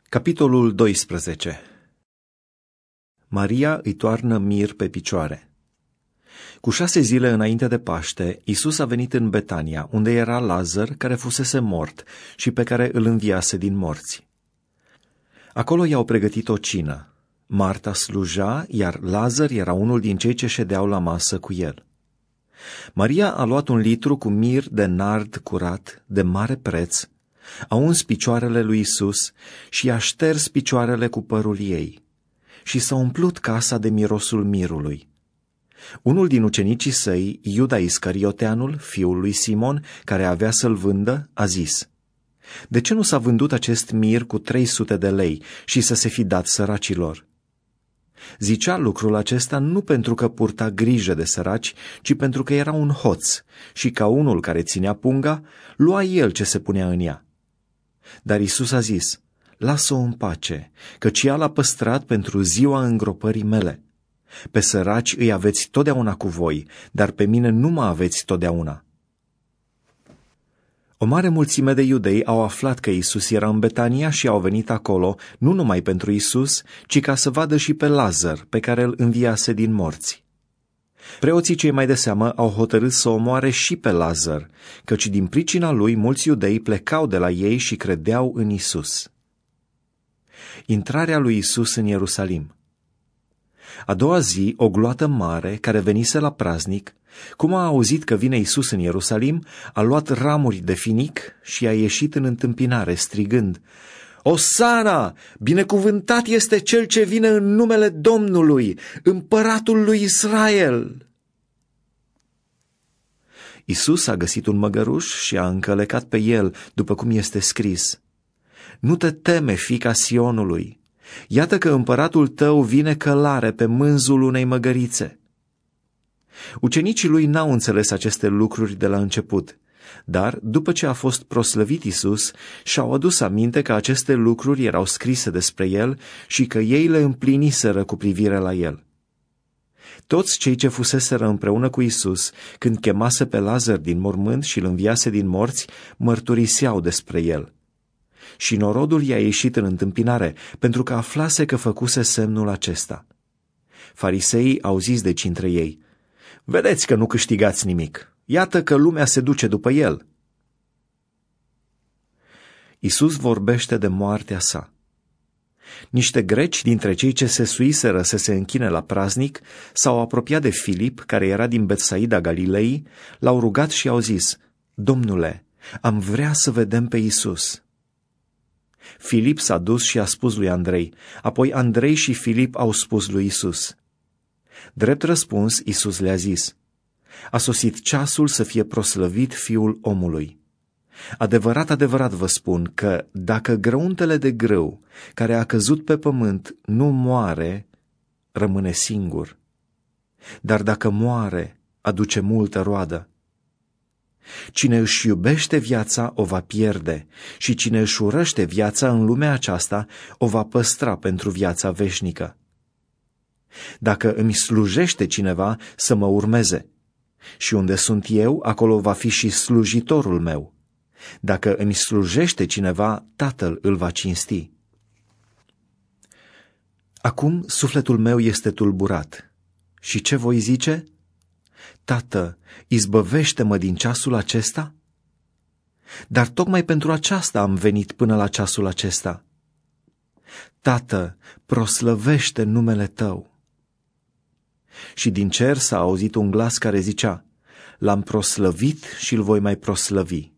Capitolul 12. Maria îi toarnă mir pe picioare. Cu 6 zile înainte de Paște, Iisus a venit în Betania, unde era Lazar, care fusese mort și pe care îl înviase din morți. Acolo i-au pregătit o cină. Marta sluja, iar Lazar era unul din cei ce ședeau la masă cu el. Maria a luat 1 litru cu mir de nard curat, de mare preț, a uns picioarele lui Iisus și i-a șters picioarele cu părul ei și s-a umplut casa de mirosul mirului. Unul din ucenicii săi, Iuda Iscarioteanul, fiul lui Simon, care avea să-l vândă, a zis: „De ce nu s-a vândut acest mir cu 300 de lei și să se fi dat săracilor?” Zicea lucrul acesta nu pentru că purta grijă de săraci, ci pentru că era un hoț și, ca unul care ținea punga, lua el ce se punea în ea. Dar Iisus a zis: „Lasă-o în pace, căci ea l-a păstrat pentru ziua îngropării mele. Pe săraci îi aveți totdeauna cu voi, dar pe mine nu mă aveți totdeauna.” O mare mulțime de iudei au aflat că Iisus era în Betania și au venit acolo, nu numai pentru Iisus, ci ca să vadă și pe Lazar, pe care îl înviase din morți. Preoții cei mai de seamă au hotărât să omoare și pe Lazar, căci din pricina lui mulți iudei plecau de la ei și credeau în Iisus. Intrarea lui Iisus în Ierusalim. A doua zi, o gloată mare, care venise la praznic, cum a auzit că vine Iisus în Ierusalim, a luat ramuri de finic și a ieșit în întâmpinare, strigând: „Osana! Binecuvântat este cel ce vine în numele Domnului, împăratul lui Israel!” Iisus a găsit un măgăruș și a încălecat pe el, după cum este scris: „Nu te teme, fiica Sionului! Iată că împăratul tău vine călare pe mânzul unei măgărițe.” Ucenicii lui n-au înțeles aceste lucruri de la început, dar, după ce a fost proslăvit Iisus, și-au adus aminte că aceste lucruri erau scrise despre el și că ei le împliniseră cu privire la el. Toți cei ce fuseseră împreună cu Iisus, când chemase pe Lazar din mormânt și îl înviase din morți, mărturiseau despre el. Și norodul i-a ieșit în întâmpinare, pentru că aflase că făcuse semnul acesta. Fariseii au zis deci între ei: „Vedeți că nu câștigați nimic. Iată că lumea se duce după el.” Iisus vorbește de moartea sa. Niște greci dintre cei ce se suiseră să se închine la praznic s-au apropiat de Filip, care era din Betsaida Galilei, l-au rugat și au zis: „Domnule, am vrea să vedem pe Iisus.” Filip s-a dus și a spus lui Andrei, apoi Andrei și Filip au spus lui Iisus. Drept răspuns, Iisus le-a zis: „A sosit ceasul să fie proslăvit Fiul omului. Adevărat, adevărat vă spun că dacă grăuntele de grâu care a căzut pe pământ nu moare, rămâne singur. Dar dacă moare, aduce multă roadă. Cine își iubește viața o va pierde și cine își urăște viața în lumea aceasta o va păstra pentru viața veșnică. Dacă îmi slujește cineva, să mă urmeze. Și unde sunt eu, acolo va fi și slujitorul meu. Dacă îmi slujește cineva, Tatăl îl va cinsti.” Acum sufletul meu este tulburat. Și ce voi zice? „Tată, izbăvește-mă din ceasul acesta?” Dar tocmai pentru aceasta am venit până la ceasul acesta. „Tată, proslăvește numele Tău.” Și din cer s-a auzit un glas care zicea: „L-am proslăvit și îl voi mai proslăvi.”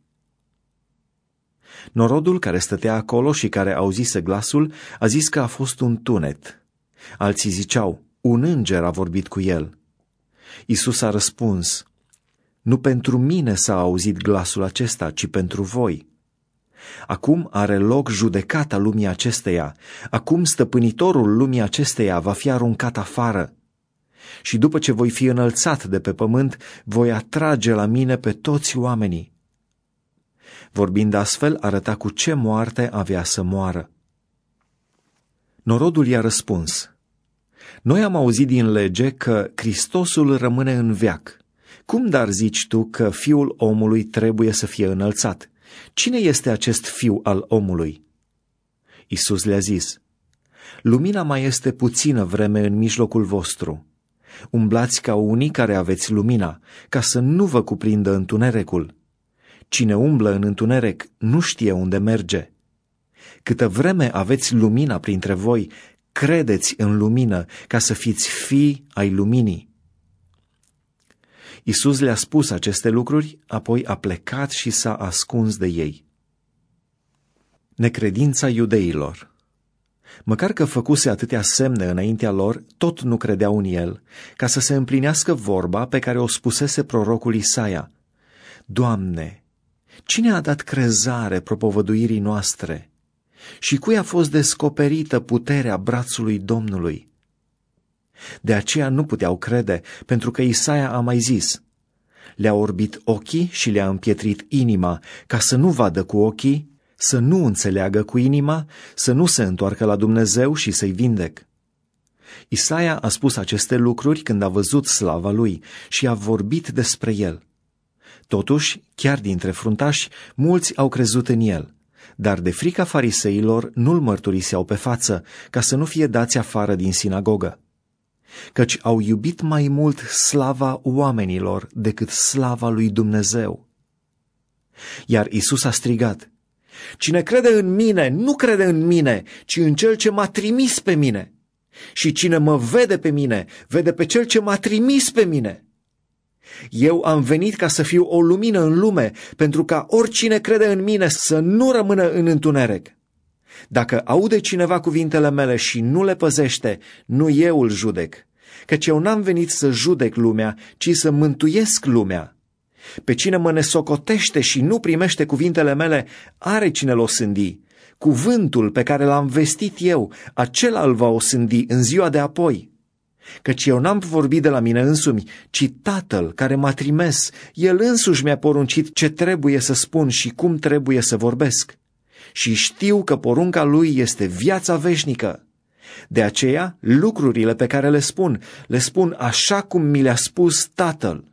Norodul care stătea acolo și care auzise glasul a zis că a fost un tunet. Alții ziceau: „Un înger a vorbit cu el.” Iisus a răspuns: „Nu pentru mine s-a auzit glasul acesta, ci pentru voi. Acum are loc judecata lumii acesteia. Acum stăpânitorul lumii acesteia va fi aruncat afară. Și după ce voi fi înălțat de pe pământ, voi atrage la mine pe toți oamenii.” Vorbind astfel, arăta cu ce moarte avea să moară. Norodul i-a răspuns: „Noi am auzit din lege că Hristosul rămâne în veac. Cum dar zici tu că Fiul omului trebuie să fie înălțat? Cine este acest Fiu al omului?” Iisus le-a zis: lumina mai este puțină vreme în mijlocul vostru. Umblați ca unii care aveți lumina, ca să nu vă cuprindă întunericul. Cine umblă în întuneric nu știe unde merge. Câtă vreme aveți lumina printre voi, credeți în lumină, ca să fiți fii ai luminii. Iisus le-a spus aceste lucruri, apoi a plecat și s-a ascuns de ei. Necredința iudeilor. Măcar că făcuse atâtea semne înaintea lor, tot nu credeau în el, ca să se împlinească vorba pe care o spusese prorocul Isaia: Doamne, cine a dat crezare propovăduirii noastre? Și cui a fost descoperită puterea brațului Domnului? De aceea nu puteau crede, pentru că Isaia a mai zis: le-a orbit ochii și le-a împietrit inima, ca să nu vadă cu ochii, să nu înțeleagă cu inima, să nu se întoarcă la Dumnezeu și să-i vindec. Isaia a spus aceste lucruri când a văzut slava lui și a vorbit despre el. Totuși, chiar dintre fruntași, mulți au crezut în el, dar de frica fariseilor nu-l mărturiseau pe față, ca să nu fie dați afară din sinagogă. Căci au iubit mai mult slava oamenilor decât slava lui Dumnezeu. Iar Iisus a strigat: cine crede în mine, nu crede în mine, ci în cel ce m-a trimis pe mine. Și cine mă vede pe mine, vede pe cel ce m-a trimis pe mine. Eu am venit ca să fiu o lumină în lume, pentru ca oricine crede în mine să nu rămână în întuneric. Dacă aude cineva cuvintele mele și nu le păzește, nu eu îl judec, căci eu n-am venit să judec lumea, ci să mântuiesc lumea. Pe cine mă nesocotește și nu primește cuvintele mele, are cine l-o osândi. Cuvântul pe care l-am vestit eu, acela îl va osândi în ziua de apoi. Căci eu n-am vorbit de la mine însumi, ci Tatăl care m-a trimis, El însuși mi-a poruncit ce trebuie să spun și cum trebuie să vorbesc. Și știu că porunca Lui este viața veșnică. De aceea, lucrurile pe care le spun așa cum mi le-a spus Tatăl.